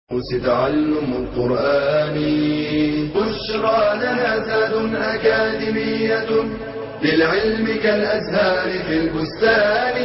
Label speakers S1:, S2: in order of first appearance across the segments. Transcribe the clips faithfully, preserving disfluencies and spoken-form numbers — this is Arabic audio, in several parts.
S1: تعلم القرآن بشرى لنا زاد أكاديمية للعلم كالأزهار في البستان.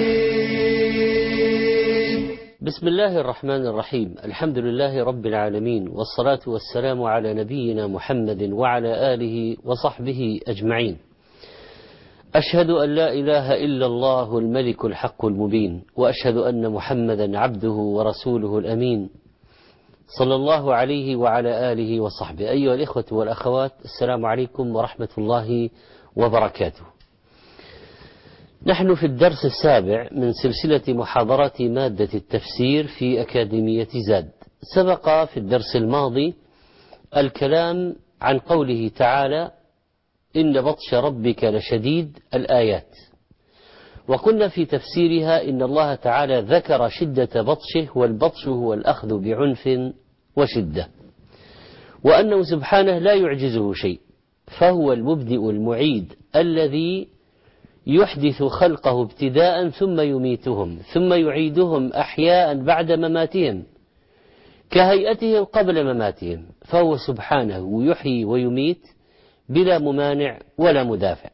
S2: بسم الله الرحمن الرحيم. الحمد لله رب العالمين، والصلاة والسلام على نبينا محمد وعلى آله وصحبه أجمعين. أشهد أن لا إله إلا الله الملك الحق المبين، وأشهد أن محمدا عبده ورسوله الأمين، صلى الله عليه وعلى آله وصحبه. أيها الإخوة والأخوات، السلام عليكم ورحمة الله وبركاته. نحن في الدرس السابع من سلسلة محاضرات مادة التفسير في أكاديمية زاد. سبق في الدرس الماضي الكلام عن قوله تعالى: إن بطش ربك لشديد، الآيات، وكنا في تفسيرها إن الله تعالى ذكر شدة بطشه، والبطش هو الأخذ بعنف وشدة، وأنه سبحانه لا يعجزه شيء، فهو المبدئ المعيد الذي يحدث خلقه ابتداء ثم يميتهم ثم يعيدهم أحياء بعد مماتهم كهيئتهم قبل مماتهم، فهو سبحانه يحيي ويميت بلا ممانع ولا مدافع.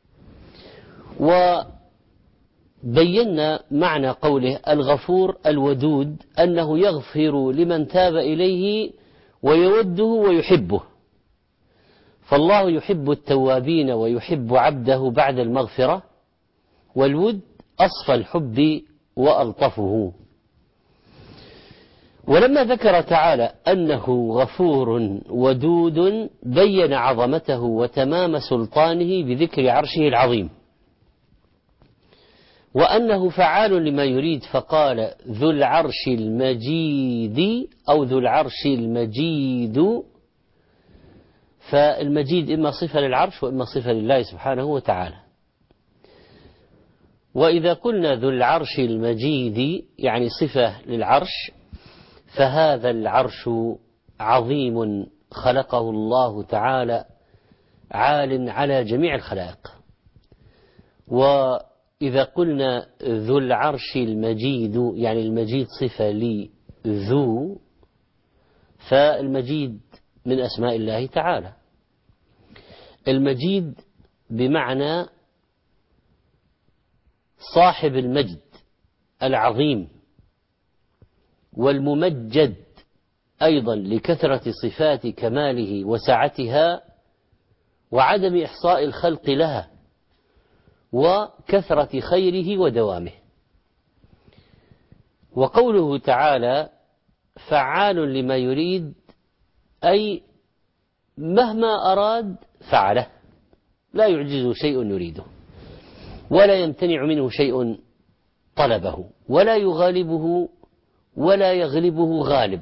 S2: وبينا معنى قوله الغفور الودود أنه يغفر لمن تاب إليه ويوده ويحبه، فالله يحب التوابين ويحب عبده بعد المغفرة، والود أصفى الحب وألطفه. ولما ذكر تعالى أنه غفور ودود بين عظمته وتمام سلطانه بذكر عرشه العظيم، وأنه فعال لما يريد، فقال ذو العرش المجيد أو ذو العرش المجيد، فالمجيد إما صفة للعرش وإما صفة لله سبحانه وتعالى. وإذا قلنا ذو العرش المجيد يعني صفة للعرش، فهذا العرش عظيم خلقه الله تعالى عال على جميع الخلائق. وإذا قلنا ذو العرش المجيد يعني المجيد صفة لذو، فالمجيد من أسماء الله تعالى. المجيد بمعنى صاحب المجد العظيم، والممجد أيضا لكثرة صفات كماله وسعتها وعدم إحصاء الخلق لها وكثرة خيره ودوامه. وقوله تعالى فعال لما يريد، أي مهما أراد فعله، لا يعجزه شيء يريده، ولا يمتنع منه شيء طلبه، ولا يغالبه ولا يغلبه غالب،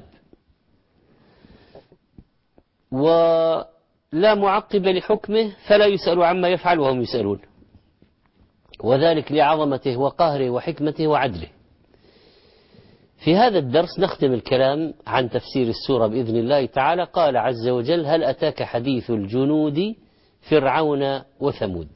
S2: ولا معقب لحكمه، فلا يسأل عما يفعل وهم يسألون، وذلك لعظمته وقهره وحكمته وعدله. في هذا الدرس نختم الكلام عن تفسير السورة بإذن الله تعالى. قال عز وجل: هل أتاك حديث الجنود فرعون وثمود.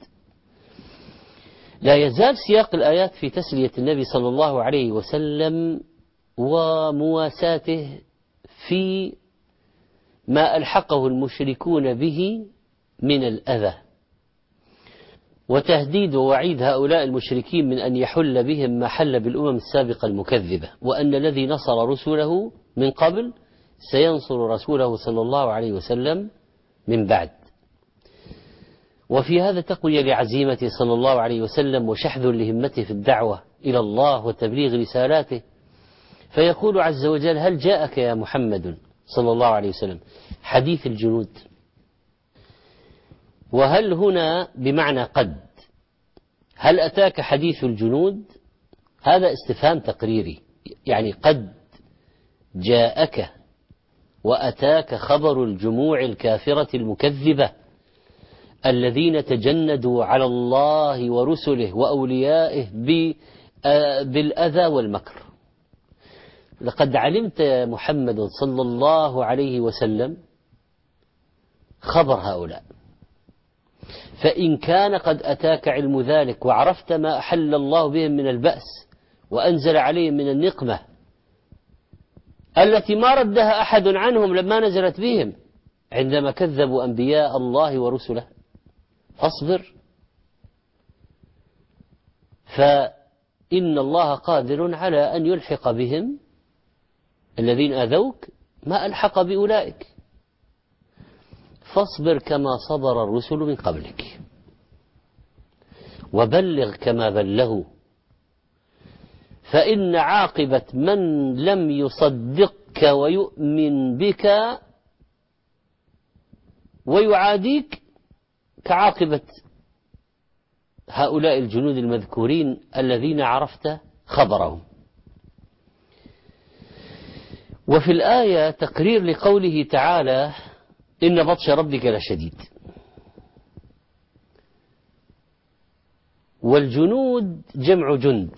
S2: لا يزال سياق الآيات في تسلية النبي صلى الله عليه وسلم ومواساته في ما ألحقه المشركون به من الأذى، وتهديد ووعيد هؤلاء المشركين من أن يحل بهم ما حل بالأمم السابقة المكذبة، وأن الذي نصر رسله من قبل سينصر رسوله صلى الله عليه وسلم من بعد. وفي هذا تقوية لعزيمته صلى الله عليه وسلم وشحذ لهمته في الدعوة إلى الله وتبليغ رسالاته، فيقول عز وجل: هل جاءك يا محمد صلى الله عليه وسلم حديث الجنود. وهل هنا بمعنى قد، هل أتاك حديث الجنود، هذا استفهام تقريري، يعني قد جاءك وأتاك خبر الجموع الكافرة المكذبة الذين تجندوا على الله ورسله وأوليائه بالأذى والمكر. لقد علمت يا محمد صلى الله عليه وسلم خبر هؤلاء، فإن كان قد أتاك علم ذلك وعرفت ما أحل الله بهم من البأس وأنزل عليهم من النقمة التي ما ردها أحد عنهم لما نزلت بهم عندما كذبوا أنبياء الله ورسله. فاصبر، فإن الله قادر على أن يلحق بهم الذين أذوك ما ألحق بأولئك. فاصبر كما صبر الرسل من قبلك وبلغ كما بلغوا، فإن عاقبة من لم يصدقك ويؤمن بك ويعاديك كعاقبة هؤلاء الجنود المذكورين الذين عرفت خبرهم. وفي الآية تقرير لقوله تعالى إن بطش ربك لشديد. والجنود جمع جند،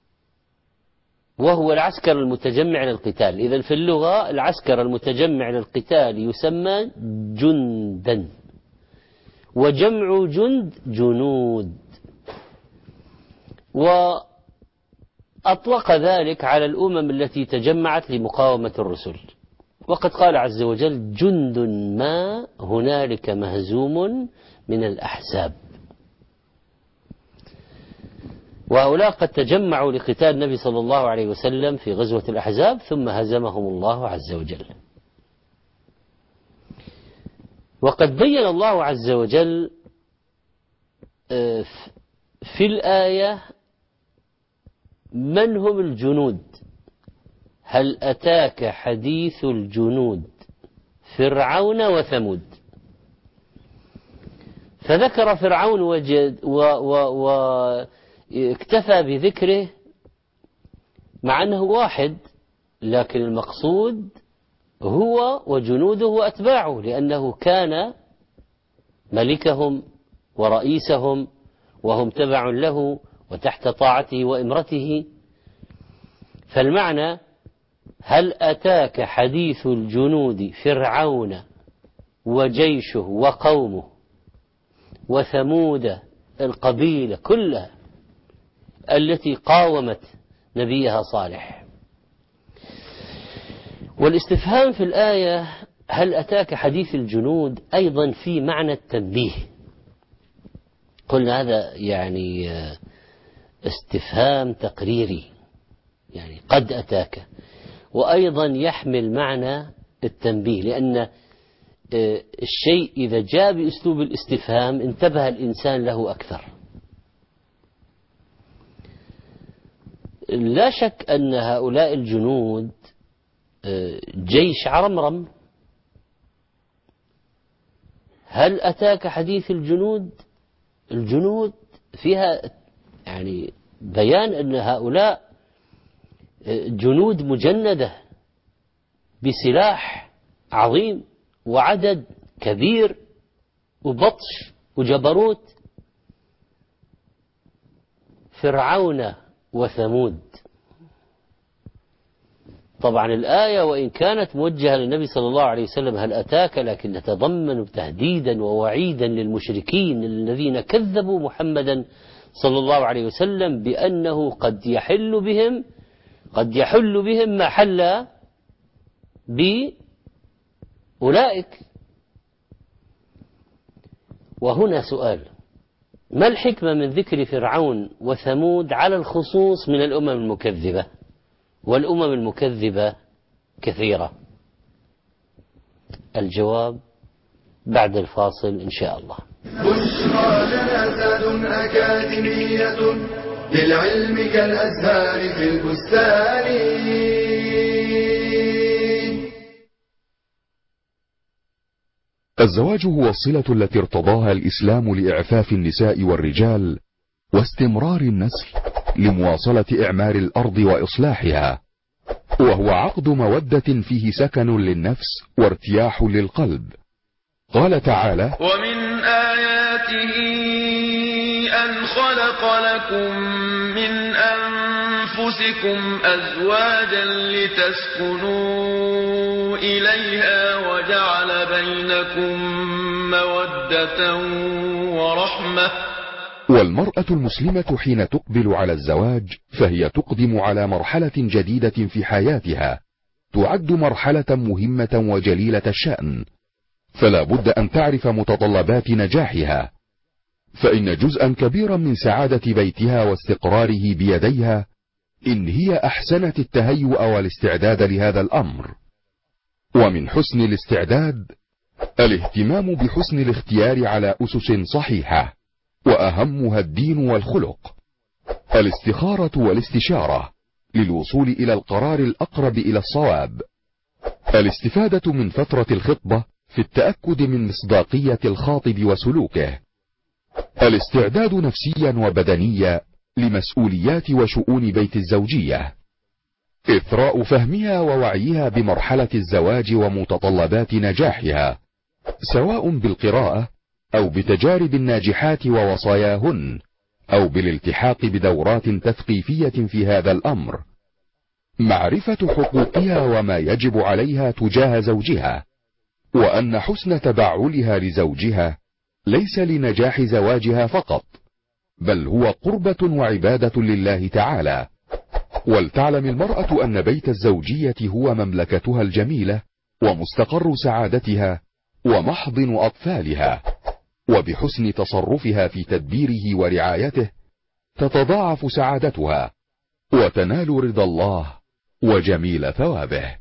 S2: وهو العسكر المتجمع للقتال. إذن في اللغة العسكر المتجمع للقتال يسمى جندا، وجمع جند جنود. وأطلق ذلك على الأمم التي تجمعت لمقاومة الرسل. وقد قال عز وجل جند ما هنالك مهزوم من الأحزاب. وهؤلاء قد تجمعوا لقتال النبي صلى الله عليه وسلم في غزوة الأحزاب ثم هزمهم الله عز وجل. وقد بين الله عز وجل في الآية من هم الجنود. هل أتاك حديث الجنود فرعون وثمود. فذكر فرعون وجد و و واكتفى بذكره مع أنه واحد، لكن المقصود هو وجنوده وأتباعه، لأنه كان ملكهم ورئيسهم وهم تبع له وتحت طاعته وإمرته. فالمعنى هل أتاك حديث الجنود فرعون وجيشه وقومه وثمود القبيلة كلها التي قاومت نبيها صالح. والاستفهام في الآية هل أتاك حديث الجنود أيضا في معنى التنبيه. قلنا هذا يعني استفهام تقريري، يعني قد أتاك، وأيضا يحمل معنى التنبيه، لأن الشيء إذا جاء بأسلوب الاستفهام انتبه الإنسان له أكثر. لا شك أن هؤلاء الجنود جيش عرمرم. هل أتاك حديث الجنود؟ الجنود فيها يعني بيان أن هؤلاء جنود مجندة بسلاح عظيم وعدد كبير وبطش وجبروت. فرعون وثمود. طبعا الآية وإن كانت موجهة للنبي صلى الله عليه وسلم هل أتاك، لكن تتضمن تهديدا ووعيدا للمشركين الذين كذبوا محمدا صلى الله عليه وسلم بأنه قد يحل بهم قد يحل بهم ما حل بأولئك. وهنا سؤال: ما الحكمة من ذكر فرعون وثمود على الخصوص من الأمم المكذبة؟ والأمم المكذبة كثيرة. الجواب بعد الفاصل إن شاء الله.
S1: بشرى جنازات أكاديمية للعلم كالأزهار في البستان.
S3: الزواج هو الصلة التي ارتضاها الإسلام لإعفاف النساء والرجال واستمرار النسل لمواصلة إعمار الأرض وإصلاحها، وهو عقد مودة فيه سكن للنفس وارتياح للقلب. قال تعالى:
S4: ومن آياته أن خلق لكم من أنفسكم أزواجا لتسكنوا إليها وجعل بينكم مودة ورحمة.
S3: والمرأة المسلمة حين تقبل على الزواج فهي تقدم على مرحلة جديدة في حياتها، تعد مرحلة مهمة وجليلة الشأن، فلا بد أن تعرف متطلبات نجاحها، فإن جزءا كبيرا من سعادة بيتها واستقراره بيديها إن هي أحسنت التهيؤ والاستعداد لهذا الأمر. ومن حسن الاستعداد الاهتمام بحسن الاختيار على أسس صحيحة، وأهمها الدين والخلق، الاستخارة والاستشارة للوصول إلى القرار الأقرب إلى الصواب، الاستفادة من فترة الخطبة في التأكد من مصداقية الخاطب وسلوكه، الاستعداد نفسيا وبدنيا لمسؤوليات وشؤون بيت الزوجية، إثراء فهمها ووعيها بمرحلة الزواج ومتطلبات نجاحها، سواء بالقراءة أو بتجارب الناجحات ووصاياهن، أو بالالتحاق بدورات تثقيفية في هذا الأمر، معرفة حقوقها وما يجب عليها تجاه زوجها، وأن حسن تبعلها لزوجها ليس لنجاح زواجها فقط، بل هو قربة وعبادة لله تعالى. ولتعلم المرأة أن بيت الزوجية هو مملكتها الجميلة ومستقر سعادتها ومحضن أطفالها، وبحسن تصرفها في تدبيره ورعايته تتضاعف سعادتها وتنال رضا الله وجميل ثوابه.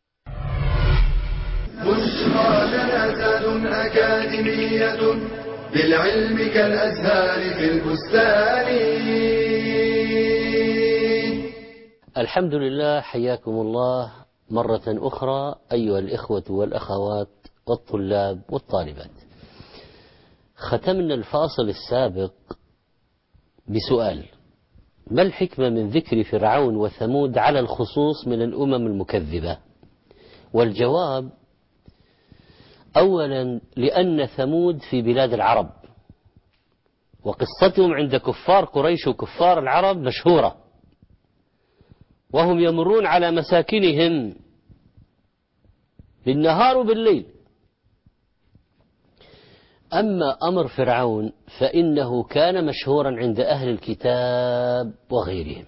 S1: بشرى لنا زاد أكاديمية للعلم كالأزهار في البستان.
S2: الحمد لله، حياكم الله مرة أخرى أيها الإخوة والأخوات والطلاب والطالبات. ختمنا الفاصل السابق بسؤال: ما الحكمة من ذكر فرعون وثمود على الخصوص من الأمم المكذبة؟ والجواب: أولا، لأن ثمود في بلاد العرب، وقصتهم عند كفار قريش وكفار العرب مشهورة، وهم يمرون على مساكنهم بالنهار وبالليل. أما أمر فرعون فإنه كان مشهورا عند أهل الكتاب وغيرهم،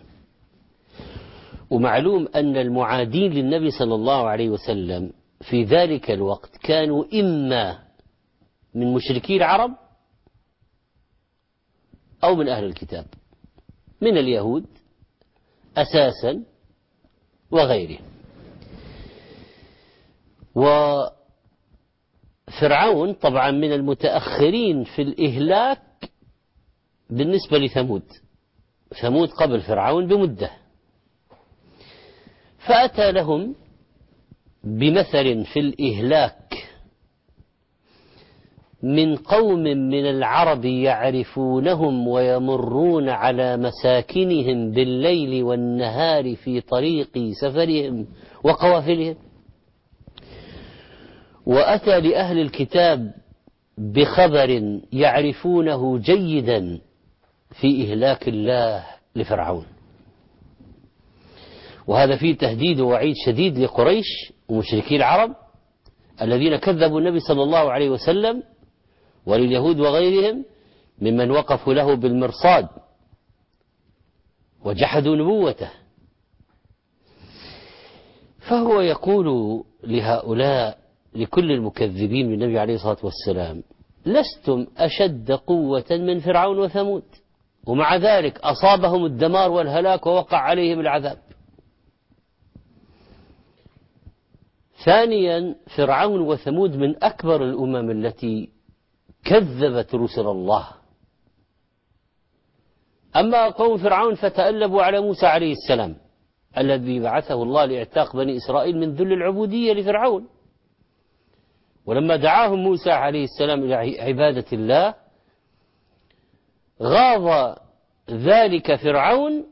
S2: ومعلوم أن المعادين للنبي صلى الله عليه وسلم في ذلك الوقت كانوا إما من مشركي العرب أو من أهل الكتاب، من اليهود أساسا وغيرهم. وفرعون طبعا من المتأخرين في الإهلاك بالنسبة لثمود، ثمود قبل فرعون بمدة، فأتى لهم بمثل في الإهلاك من قوم من العرب يعرفونهم ويمرون على مساكنهم بالليل والنهار في طريق سفرهم وقوافلهم، وأتى لأهل الكتاب بخبر يعرفونه جيدا في إهلاك الله لفرعون. وهذا فيه تهديد ووعيد شديد لقريش ومشركي العرب الذين كذبوا النبي صلى الله عليه وسلم، ولليهود وغيرهم ممن وقفوا له بالمرصاد وجحدوا نبوته. فهو يقول لهؤلاء، لكل المكذبين بالنبي عليه الصلاة والسلام: لستم أشد قوة من فرعون وثمود، ومع ذلك أصابهم الدمار والهلاك ووقع عليهم العذاب. ثانيا، فرعون وثمود من أكبر الأمم التي كذبت رسل الله. أما قوم فرعون فتألبوا على موسى عليه السلام الذي بعثه الله لإعتاق بني إسرائيل من ذل العبودية لفرعون، ولما دعاهم موسى عليه السلام إلى عبادة الله غاض ذلك فرعون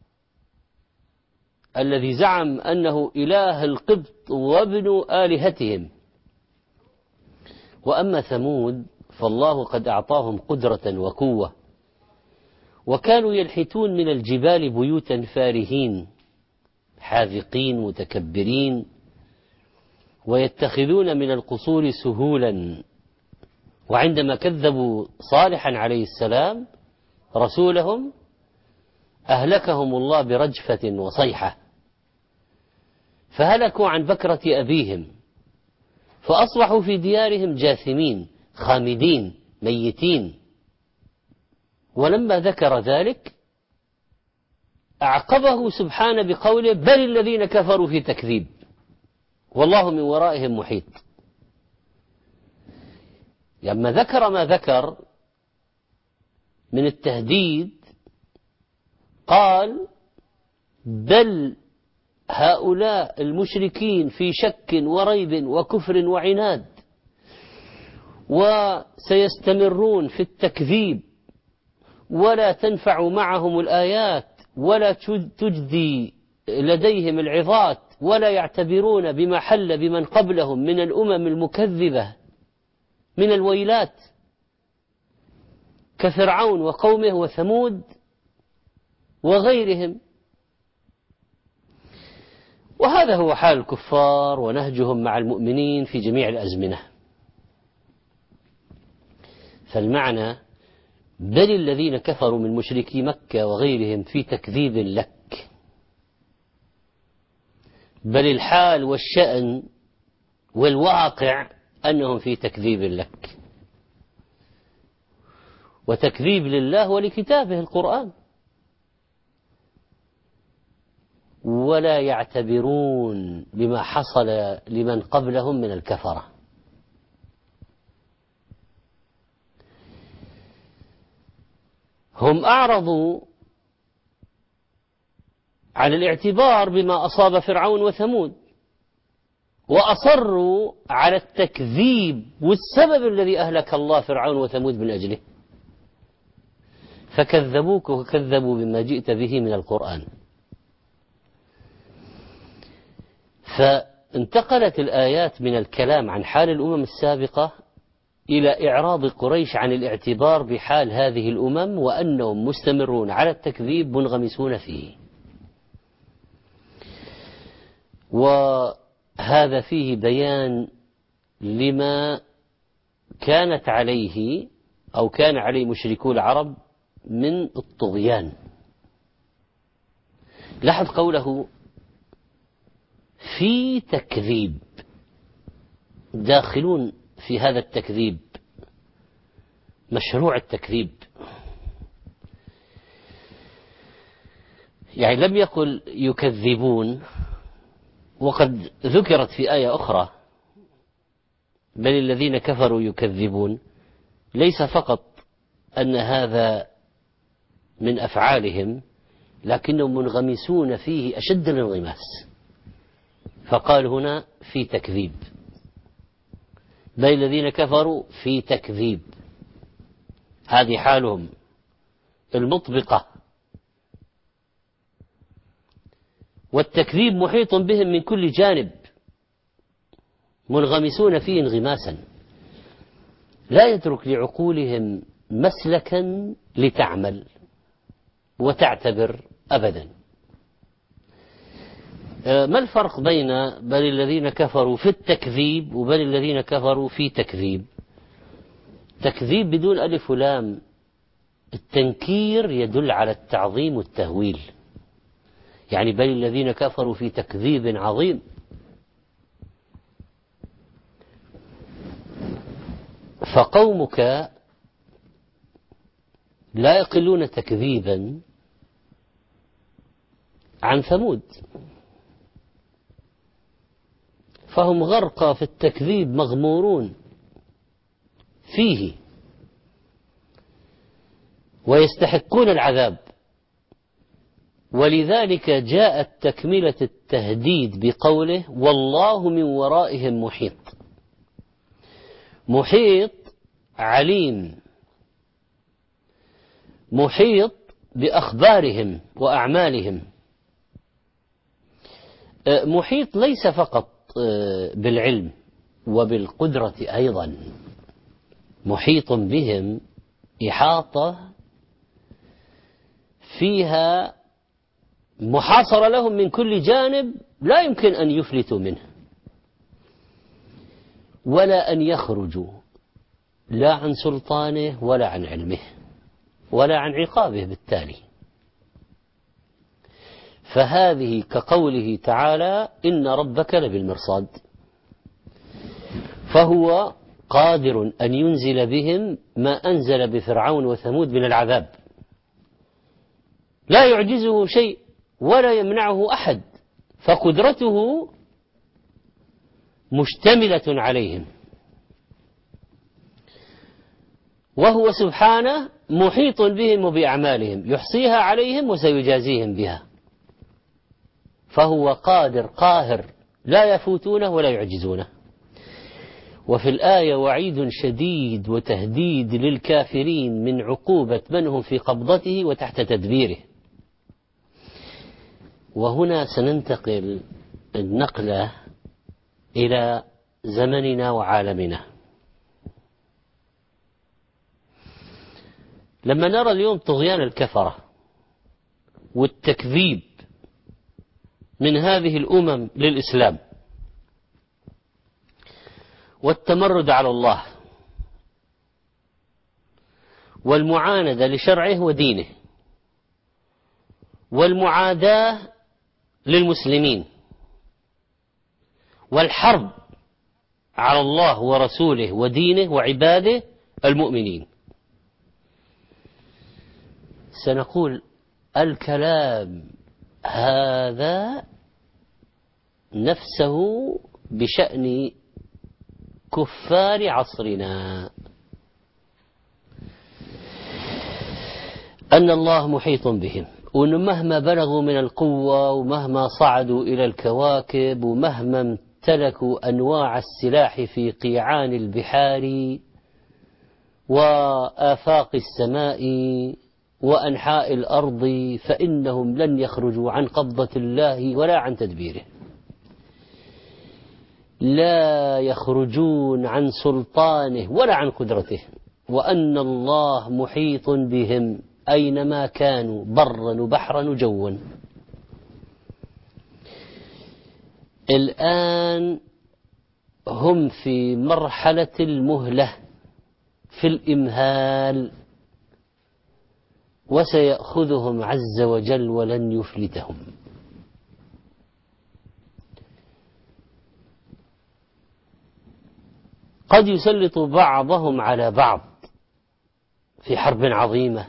S2: الذي زعم أنه إله القبط وابن آلهتهم. وأما ثمود فالله قد أعطاهم قدرة وقوة، وكانوا ينحتون من الجبال بيوتا فارهين حاذقين متكبرين، ويتخذون من القصور سهولا. وعندما كذبوا صالحا عليه السلام رسولهم أهلكهم الله برجفة وصيحة. فهلكوا عن بكرة أبيهم فأصبحوا في ديارهم جاثمين خامدين ميتين. ولما ذكر ذلك أعقبه سبحانه بقوله بل الذين كفروا في تكذيب والله من ورائهم محيط. لما ذكر ما ذكر من التهديد قال بل هؤلاء المشركين في شك وريب وكفر وعناد وسيستمرون في التكذيب ولا تنفع معهم الآيات ولا تجدي لديهم العظات ولا يعتبرون بما حل بمن قبلهم من الأمم المكذبة من الويلات كفرعون وقومه وثمود وغيرهم. وهذا هو حال الكفار ونهجهم مع المؤمنين في جميع الأزمنة. فالمعنى بل الذين كفروا من مشركي مكة وغيرهم في تكذيب لك، بل الحال والشأن والواقع أنهم في تكذيب لك وتكذيب لله ولكتابه القرآن، ولا يعتبرون بما حصل لمن قبلهم من الكفرة. هم أعرضوا عن الاعتبار بما أصاب فرعون وثمود وأصروا على التكذيب والسبب الذي أهلك الله فرعون وثمود من أجله، فكذبوك وكذبوا بما جئت به من القرآن. فانتقلت الآيات من الكلام عن حال الأمم السابقة إلى إعراض قريش عن الاعتبار بحال هذه الأمم وأنهم مستمرون على التكذيب منغمسون فيه. وهذا فيه بيان لما كانت عليه أو كان عليه مشركو العرب من الطغيان. لاحظ قوله في تكذيب، داخلون في هذا التكذيب، مشروع التكذيب. يعني لم يقل يكذبون، وقد ذكرت في آية أخرى بل الذين كفروا يكذبون، ليس فقط أن هذا من أفعالهم لكنهم منغمسون فيه أشد الانغماس، فقال هنا في تكذيب، بل الذين كفروا في تكذيب، هذه حالهم المطبقة. والتكذيب محيط بهم من كل جانب، منغمسون فيه انغماسا لا يترك لعقولهم مسلكا لتعمل وتعتبر أبدا. ما الفرق بين بل الذين كفروا في التكذيب وبل الذين كفروا في تكذيب؟ تكذيب بدون ألف ولام، التنكير يدل على التعظيم والتهويل، يعني بل الذين كفروا في تكذيب عظيم. فقومك لا يقلون تكذيبا عن ثمود، فهم غرقى في التكذيب مغمورون فيه ويستحقون العذاب. ولذلك جاءت تكملة التهديد بقوله والله من ورائهم محيط. محيط عليم، محيط بأخبارهم وأعمالهم، محيط ليس فقط بالعلم وبالقدرة أيضا، محيط بهم إحاطة فيها محاصرة لهم من كل جانب، لا يمكن أن يفلتوا منه ولا أن يخرجوا لا عن سلطانه ولا عن علمه ولا عن عقابه بالتالي. فهذه كقوله تعالى إن ربك لبالمرصاد، فهو قادر أن ينزل بهم ما أنزل بفرعون وثمود من العذاب، لا يعجزه شيء ولا يمنعه أحد، فقدرته مشتملة عليهم، وهو سبحانه محيط بهم وبأعمالهم يحصيها عليهم وسيجازيهم بها، فهو قادر قاهر لا يفوتونه ولا يعجزونه. وفي الآية وعيد شديد وتهديد للكافرين من عقوبة من هم في قبضته وتحت تدبيره. وهنا سننتقل النقلة إلى زمننا وعالمنا. لما نرى اليوم طغيان الكفرة والتكذيب من هذه الأمم للإسلام والتمرد على الله والمعاندة لشرعه ودينه والمعاداة للمسلمين والحرب على الله ورسوله ودينه وعباده المؤمنين، سنقول الكلام هذا نفسه بشأن كفار عصرنا، أن الله محيط بهم، وأنه مهما بلغوا من القوة ومهما صعدوا إلى الكواكب ومهما امتلكوا أنواع السلاح في قيعان البحار وآفاق السماء وأنحاء الأرض، فإنهم لن يخرجوا عن قبضة الله ولا عن تدبيره، لا يخرجون عن سلطانه ولا عن قدرته، وأن الله محيط بهم أينما كانوا برا وبحرا وجوا. الآن هم في مرحلة المهلة في الإمهال، وسيأخذهم عز وجل ولن يفلتهم. قد يسلط بعضهم على بعض في حرب عظيمة،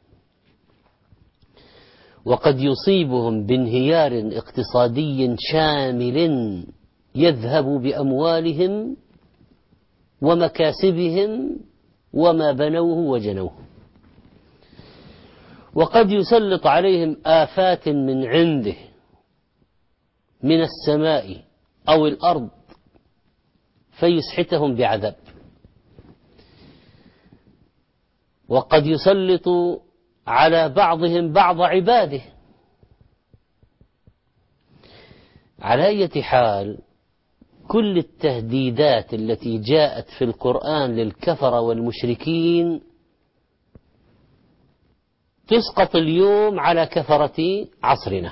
S2: وقد يصيبهم بانهيار اقتصادي شامل يذهب بأموالهم ومكاسبهم وما بنوه وجنوه، وقد يسلط عليهم آفات من عنده من السماء أو الأرض فيسحتهم بعذاب، وقد يسلط على بعضهم بعض عباده. على أي حال، كل التهديدات التي جاءت في القرآن للكفرة والمشركين تسقط اليوم على كفرة عصرنا،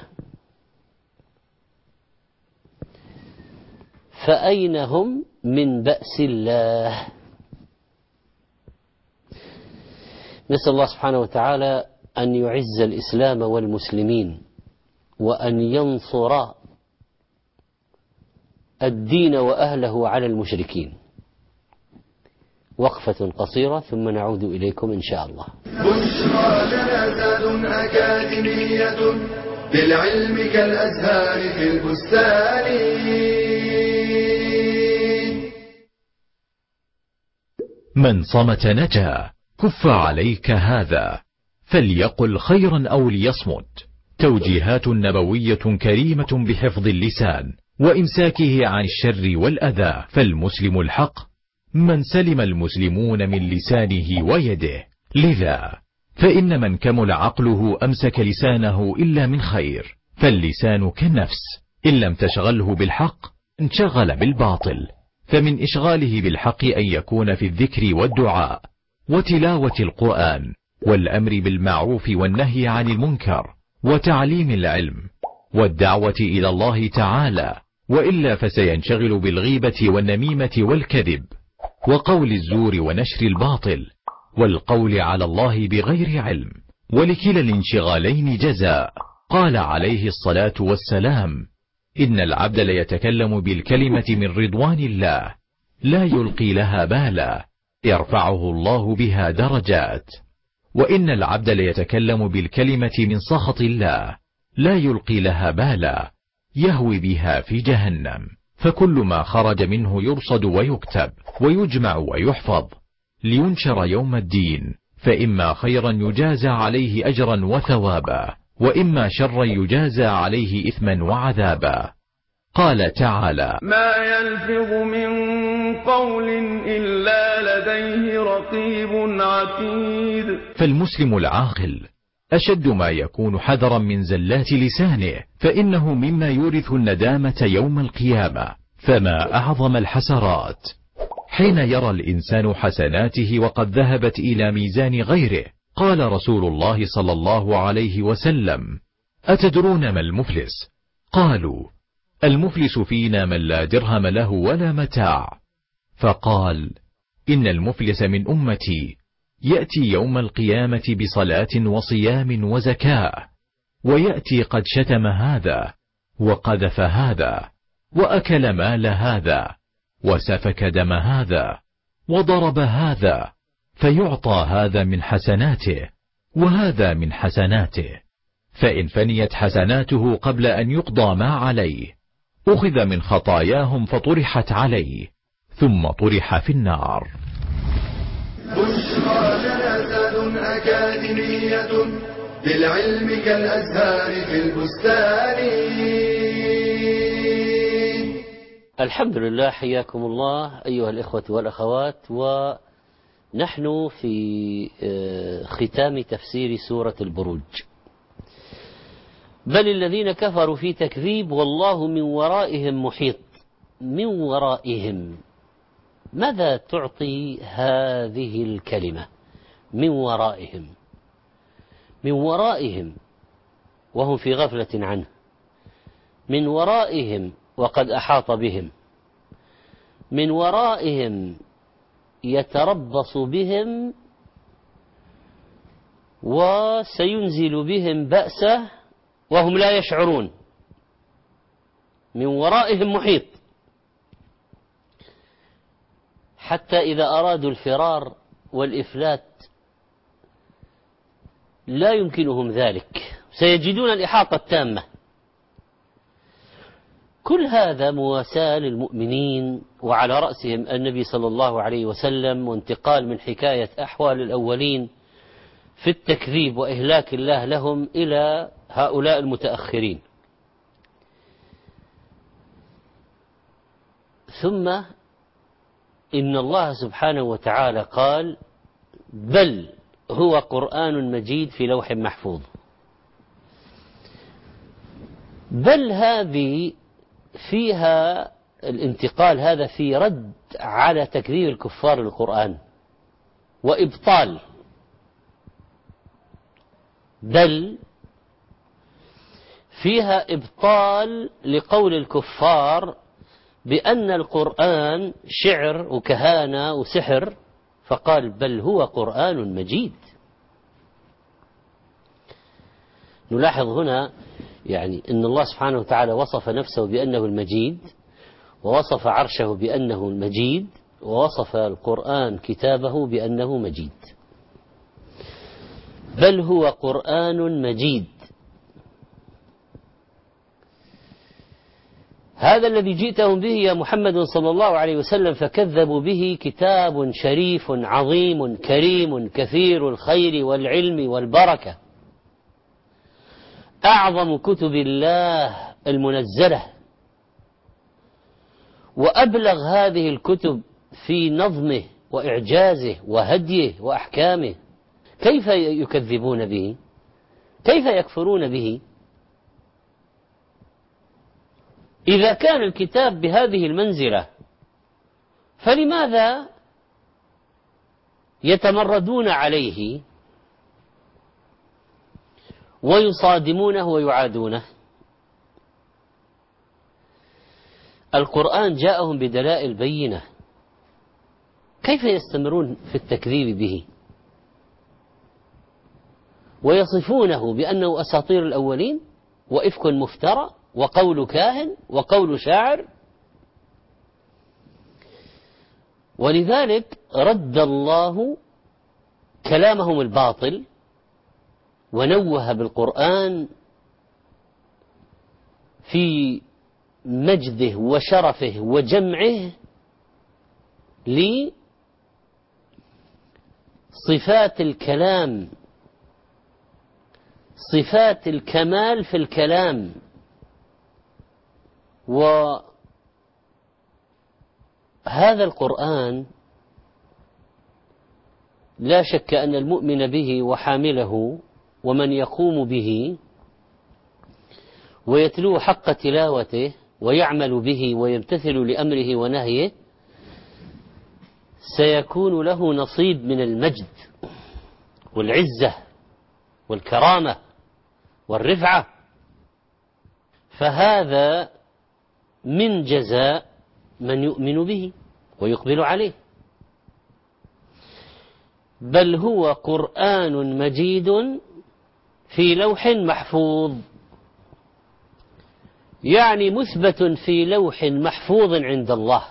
S2: فأين هم من بأس الله؟ نسأل الله سبحانه وتعالى أن يعز الإسلام والمسلمين، وأن ينصر الدين وأهله على المشركين. وقفة قصيرة ثم نعود إليكم إن شاء الله.
S1: بشرى جنازات أكاديمية للعلم كالأزهار في البستان.
S5: من صمت نجا، كف عليك هذا، فليقل خيرا أو ليصمت. توجيهات نبوية كريمة بحفظ اللسان وإمساكه عن الشر والأذى. فالمسلم الحق من سلم المسلمون من لسانه ويده، لذا فإن من كمل عقله أمسك لسانه إلا من خير. فاللسان كالنفس، إن لم تشغله بالحق انشغل بالباطل، فمن إشغاله بالحق أن يكون في الذكر والدعاء وتلاوة القرآن والأمر بالمعروف والنهي عن المنكر وتعليم العلم والدعوة إلى الله تعالى، وإلا فسينشغل بالغيبة والنميمة والكذب وقول الزور ونشر الباطل والقول على الله بغير علم. ولكلا الانشغالين جزاء. قال عليه الصلاة والسلام: إن العبد ليتكلم بالكلمة من رضوان الله لا يلقي لها بالا يرفعه الله بها درجات، وإن العبد ليتكلم بالكلمة من سخط الله لا يلقي لها بالا يهوي بها في جهنم. فكل ما خرج منه يرصد ويكتب ويجمع ويحفظ لينشر يوم الدين، فإما خيرا يجازى عليه أجرا وثوابا، وإما شرا يجازى عليه إثما وعذابا. قال تعالى:
S4: ما يلفظ من قول إلا لديه رقيب عتيد.
S5: فالمسلم العاقل أشد ما يكون حذرا من زلات لسانه، فإنه مما يورث الندامة يوم القيامة. فما أعظم الحسرات حين يرى الإنسان حسناته وقد ذهبت إلى ميزان غيره. قال رسول الله صلى الله عليه وسلم: أتدرون ما المفلس؟ قالوا: المفلس فينا من لا درهم له ولا متاع. فقال: إن المفلس من أمتي يأتي يوم القيامة بصلاة وصيام وزكاة، ويأتي قد شتم هذا وقذف هذا وأكل مال هذا وسفك دم هذا وضرب هذا، فيعطى هذا من حسناته وهذا من حسناته، فإن فنيت حسناته قبل أن يقضى ما عليه أخذ من خطاياهم فطرحت عليه ثم طرح في النار.
S1: بشرى جنازات أكاديمية للعلم كالأزهار في البستان.
S2: الحمد لله، حياكم الله أيها الإخوة والأخوات، ونحن في ختام تفسير سورة البروج. بل الذين كفروا في تكذيب والله من ورائهم محيط. من ورائهم، ماذا تعطي هذه الكلمة؟ من ورائهم، من ورائهم وهم في غفلة عنه، من ورائهم وقد أحاط بهم، من ورائهم يتربص بهم وسينزل بهم بأسه وهم لا يشعرون. من ورائهم محيط، حتى إذا أرادوا الفرار والإفلات لا يمكنهم ذلك، سيجدون الإحاطة التامة. كل هذا مواساة للمؤمنين، وعلى رأسهم النبي صلى الله عليه وسلم، وانتقال من حكاية أحوال الأولين في التكذيب وإهلاك الله لهم إلى هؤلاء المتأخرين. ثم إن الله سبحانه وتعالى قال: بل هو قرآن مجيد في لوح محفوظ. بل هذه فيها الانتقال هذا في رد على تكذيب الكفار للقرآن وإبطال. بل فيها إبطال لقول الكفار بأن القرآن شعر وكهانة وسحر، فقال: بل هو قرآن مجيد. نلاحظ هنا يعني أن الله سبحانه وتعالى وصف نفسه بأنه المجيد، ووصف عرشه بأنه المجيد، ووصف القرآن كتابه بأنه مجيد. بل هو قرآن مجيد. هذا الذي جئتهم به يا محمد صلى الله عليه وسلم فكذبوا به كتاب شريف عظيم كريم كثير الخير والعلم والبركة، أعظم كتب الله المنزلة، وأبلغ هذه الكتب في نظمه وإعجازه وهديه وأحكامه. كيف يكذبون به؟ كيف يكفرون به؟ إذا كان الكتاب بهذه المنزلة فلماذا يتمردون عليه ويصادمونه ويعادونه؟ القرآن جاءهم بدلائل بينة، كيف يستمرون في التكذيب به ويصفونه بأنه أساطير الأولين؟ وإفك مفترى وقول كاهن وقول شاعر. ولذلك رد الله كلامهم الباطل ونوه بالقرآن في مجده وشرفه وجمعه لصفات الكلام، صفات الكمال في الكلام. وهذا القرآن لا شك أن المؤمن به وحامله ومن يقوم به ويتلوه حق تلاوته ويعمل به ويمتثل لأمره ونهيه سيكون له نصيب من المجد والعزة والكرامة والرفعة. فهذا من جزاء من يؤمن به ويقبل عليه. بل هو قرآن مجيد في لوح محفوظ، يعني مثبت في لوح محفوظ عند الله.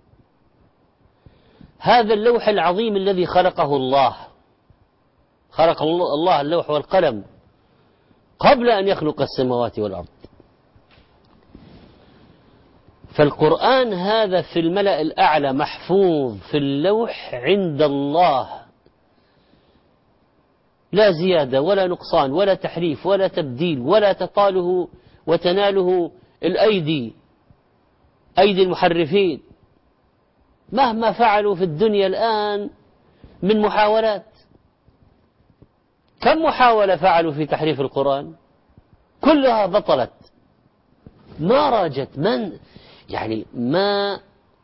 S2: هذا اللوح العظيم الذي خلقه الله، خلق الله اللوح والقلم قبل أن يخلق السماوات والأرض. فالقرآن هذا في الملأ الأعلى محفوظ في اللوح عند الله، لا زيادة ولا نقصان ولا تحريف ولا تبديل ولا تطاله وتناله الأيدي، أيدي المحرفين مهما فعلوا في الدنيا الآن من محاولات. كم محاولة فعلوا في تحريف القرآن؟ كلها بطلت، ما راجت من يعني ما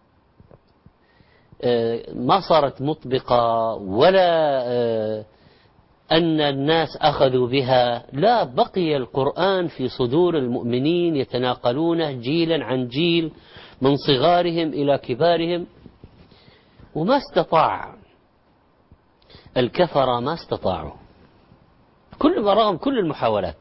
S2: ما صارت مطبقة ولا أن الناس أخذوا بها. لا، بقي القرآن في صدور المؤمنين يتناقلونه جيلا عن جيل من صغارهم إلى كبارهم. وما استطاع الكفرة، ما استطاعوا، كل ما رغم كل المحاولات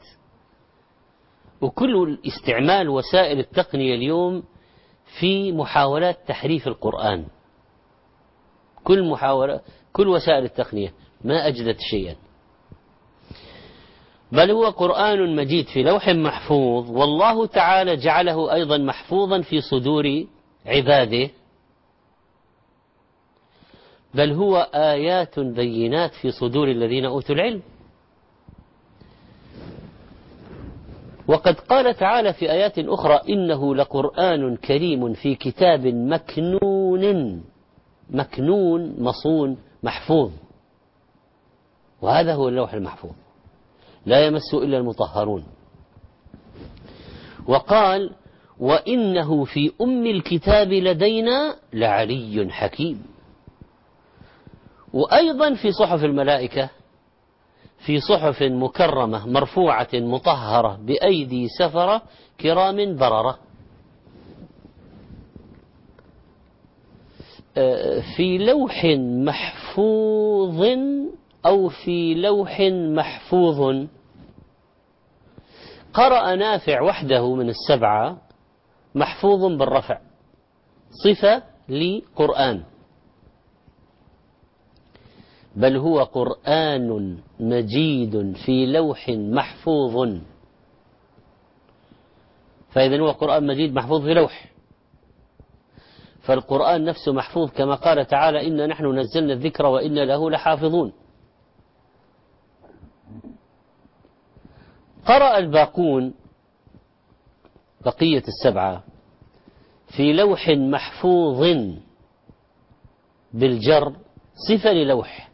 S2: وكل استعمال وسائل التقنية اليوم في محاولات تحريف القرآن، كل محاولة كل وسائل التقنية ما أجدت شيئا. بل هو قرآن مجيد في لوح محفوظ، والله تعالى جعله أيضا محفوظا في صدور عباده. بل هو آيات بينات في صدور الذين أوتوا العلم. وقد قال تعالى في آيات أخرى: إنه لقرآن كريم في كتاب مكنون. مكنون مصون محفوظ، وهذا هو اللوح المحفوظ لا يمس إلا المطهرون. وقال: وإنه في أم الكتاب لدينا لعلي حكيم. وأيضا في صحف الملائكة، في صحف مكرمة مرفوعة مطهرة بأيدي سفرة كرام بررة. في لوح محفوظ أو في لوح محفوظ. قرأ نافع وحده من السبعة محفوظ بالرفع، صفة لقرآن. بل هو قرآن مجيد في لوح محفوظ. فإذا هو قرآن مجيد محفوظ في لوح، فالقرآن نفسه محفوظ كما قال تعالى: إنا نحن نزلنا الذكر وإنا له لحافظون. قرأ الباقون بقية السبعة في لوح محفوظ بالجر، صفة للوح.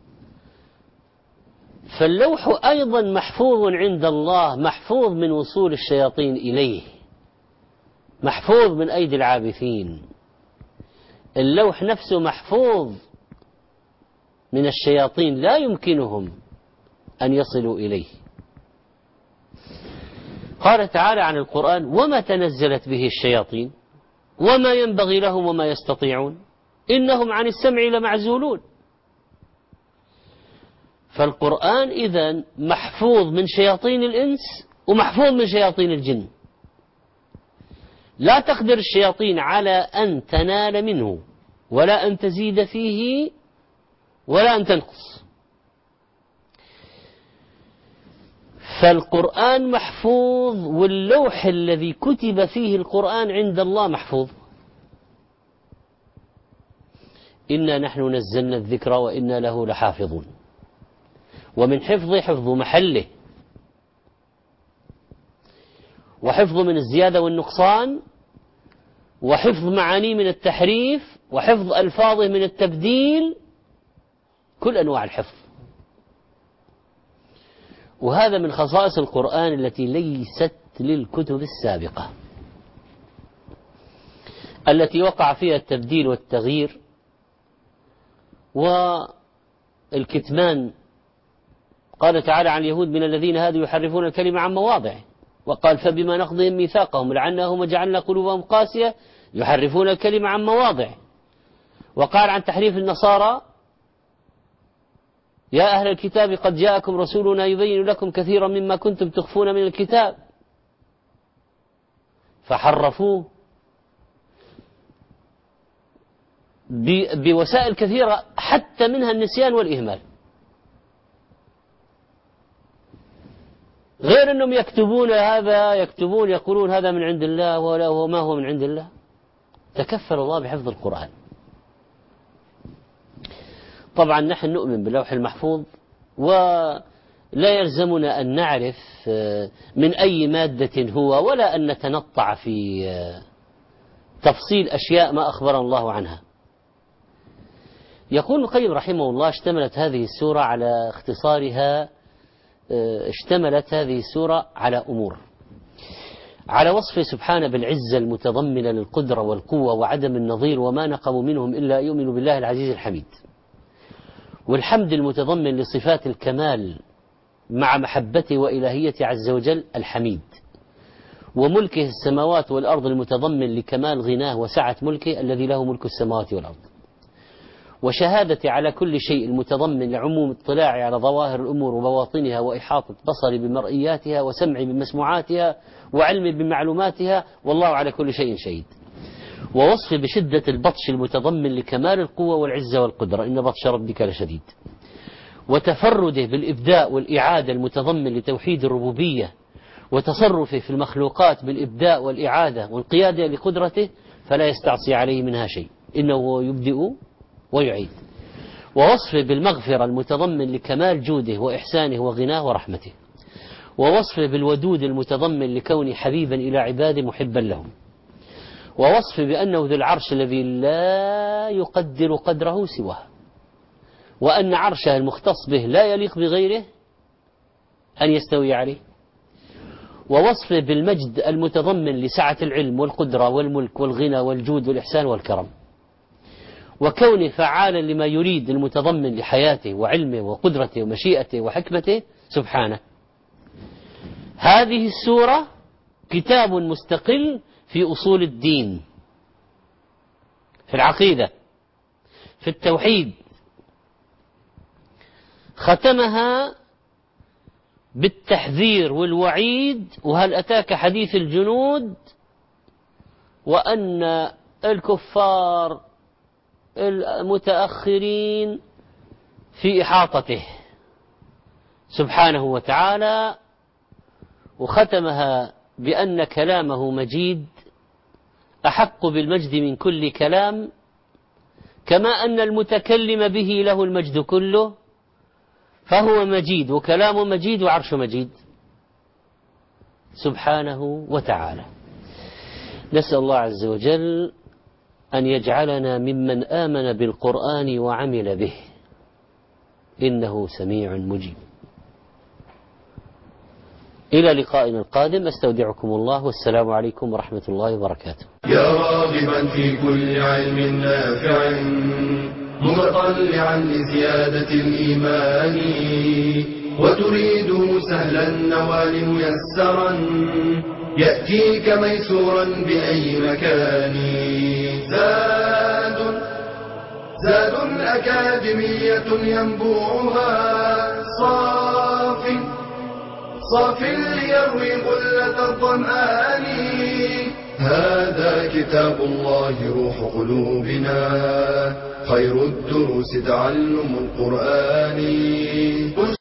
S2: فاللوح أيضا محفوظ عند الله، محفوظ من وصول الشياطين إليه، محفوظ من أيدي العابثين. اللوح نفسه محفوظ من الشياطين، لا يمكنهم أن يصلوا إليه. قال تعالى عن القرآن: وما تنزلت به الشياطين وما ينبغي لهم وما يستطيعون إنهم عن السمع لمعزولون. فالقرآن إذن محفوظ من شياطين الإنس ومحفوظ من شياطين الجن. لا تقدر الشياطين على أن تنال منه ولا أن تزيد فيه ولا أن تنقص. فالقرآن محفوظ، واللوح الذي كتب فيه القرآن عند الله محفوظ. إنا نحن نزلنا الذكر وإنا له لحافظون. ومن حفظه حفظ محله، وحفظ من الزيادة والنقصان، وحفظ معانيه من التحريف، وحفظ ألفاظه من التبديل، كل أنواع الحفظ. وهذا من خصائص القرآن التي ليست للكتب السابقة التي وقع فيها التبديل والتغيير والكتمان. قال تعالى عن اليهود من الذين هادوا يحرفون الكلمة عن مواضعه، وقال فبما نقضهم ميثاقهم لعناهم وجعلنا قلوبهم قاسية يحرفون الكلمة عن مواضعه. وقال عن تحريف النصارى يا أهل الكتاب قد جاءكم رسولنا يبين لكم كثيرا مما كنتم تخفون من الكتاب فحرفوه بوسائل كثيرة حتى منها النسيان والإهمال، غير أنهم يكتبون هذا يكتبون يقولون هذا من عند الله وما هو من عند الله. تكفل الله بحفظ القرآن. طبعا نحن نؤمن باللوح المحفوظ، ولا يلزمنا أن نعرف من أي مادة هو، ولا أن نتنطع في تفصيل أشياء ما أخبر الله عنها. يقول القيم رحمه الله اشتملت هذه السورة على اختصارها اشتملت هذه السورة على أمور: على وصفه سبحانه بالعزة المتضمنة للقدرة والقوة وعدم النظير وما نقموا منهم إلا يؤمنوا بالله العزيز الحميد، والحمد المتضمن لصفات الكمال مع محبته وإلهيته عز وجل الحميد، وملكه السماوات والأرض المتضمن لكمال غناه وسعة ملكه الذي له ملك السماوات والأرض، وشهادة على كل شيء المتضمن لعموم اطلاعي على ظواهر الأمور وبواطنها وإحاطة بصري بمرئياتها وسمعي بمسموعاتها وعلمي بمعلوماتها والله على كل شيء شهيد، ووصف بشدة البطش المتضمن لكمال القوة والعزة والقدرة إن بطش ربك لشديد، وتفرده بالإبداء والإعادة المتضمن لتوحيد الربوبية، وتصرفه في المخلوقات بالإبداء والإعادة والقيادة لقدرته فلا يستعصي عليه منها شيء إنه يبدئ ويعيد، ووصفه بالمغفرة المتضمن لكمال جوده وإحسانه وغناه ورحمته، ووصفه بالودود المتضمن لكونه حبيبا إلى عباده محبا لهم، ووصفه بأنه ذو العرش الذي لا يقدر قدره سواه، وأن عرشه المختص به لا يليق بغيره أن يستوي عليه، ووصفه بالمجد المتضمن لسعة العلم والقدرة والملك والغنى والجود والإحسان والكرم، وكونه فعالا لما يريد المتضمن لحياته وعلمه وقدرته ومشيئته وحكمته سبحانه. هذه السورة كتاب مستقل في أصول الدين، في العقيدة، في التوحيد، ختمها بالتحذير والوعيد وهل أتاك حديث الجنود، وأن الكفار المتأخرين في إحاطته سبحانه وتعالى، وختمها بأن كلامه مجيد أحق بالمجد من كل كلام، كما أن المتكلم به له المجد كله، فهو مجيد وكلامه مجيد وعرش مجيد سبحانه وتعالى. نسأل الله عز وجل أن يجعلنا ممن آمن بالقرآن وعمل به إنه سميع مجيب. إلى لقائنا القادم، أستودعكم الله والسلام عليكم ورحمة الله وبركاته.
S1: يا راغبا في كل علم نافع متطلعا لزيادة الإيمان وتريد سهلا النوال ميسرا يأتيك ميسورا بأي مكان. زاد زاد أكاديمية ينبوعها صاف صاف ليروي غلة الظمآن. هذا كتاب الله روح قلوبنا، خير الدروس تعلم القرآن.